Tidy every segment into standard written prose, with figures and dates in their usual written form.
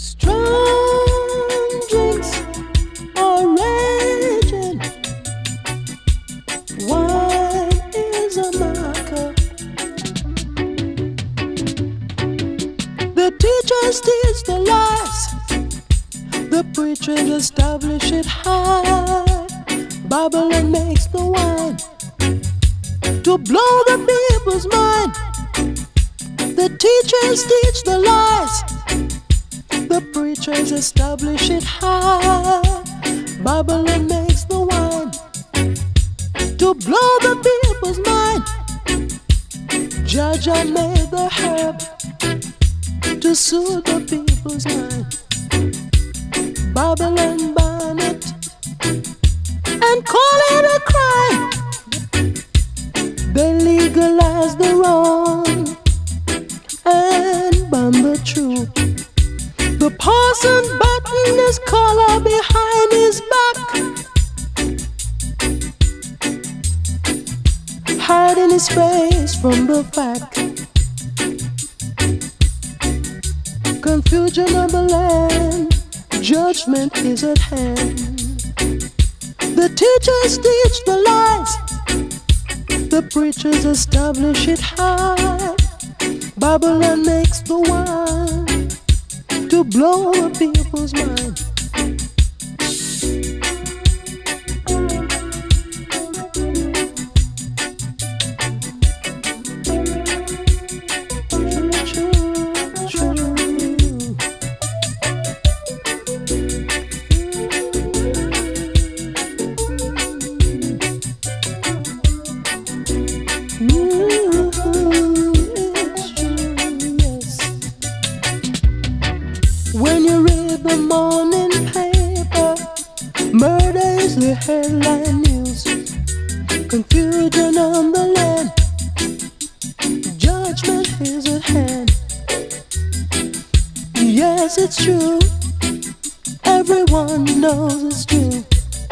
Strong drinks are raging. Wine is a marker. The teachers teach the lies. The preachers establish it high. Babylon makes the wine to blow the people's mind. The teachers teach the lies. The preachers establish it high. Babylon makes the wine to blow the people's mind. Jaja made the herb to soothe the people's mind. Babylon ban it and call it a crime. They legalize the wrong and ban the truth. The parson button his collar behind his back, hiding his face from the fact. Confusion of the land, judgment is at hand. The teachers teach the lies. The preachers establish it high. Babylon makes the wine to blow the people's mind. When you read the morning paper, murder is the headline news. Confusion on the land, judgment is at hand. Yes, it's true, everyone knows it's true.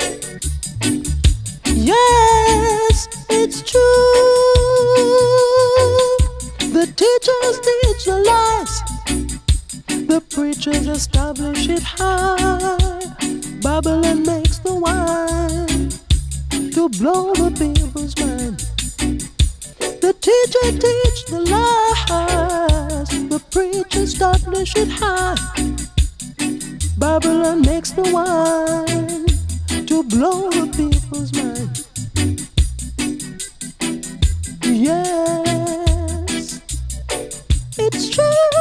Yes, it's true. The teachers teach the lies. The preachers establish it high. Babylon makes the wine to blow the people's mind. The teacher teach the lies. The preacher establish it high. Babylon makes the wine to blow the people's mind. Yes, it's true.